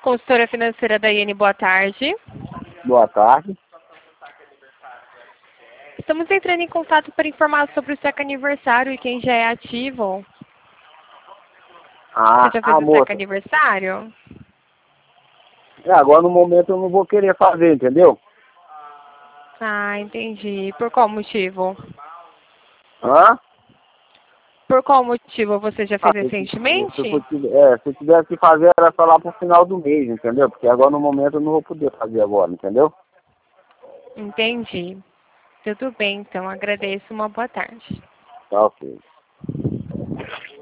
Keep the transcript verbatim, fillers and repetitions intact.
Consultora financeira da Iene, boa tarde. Boa tarde. Estamos entrando em contato para informar sobre o S E C aniversário e quem já é ativo. Ah, Você já fez a o S E C moça. aniversário? É, agora no momento eu não vou querer fazer, entendeu? Ah, entendi. Por qual motivo? Hã? Por qual motivo você já Ah, fez se, se, recentemente? eu tive- é, se eu tivesse que fazer era só lá pro final do mês, entendeu? Porque agora no momento eu não vou poder fazer agora, entendeu? Entendi. Tudo bem, então. Agradeço. Uma boa tarde. Tá ok.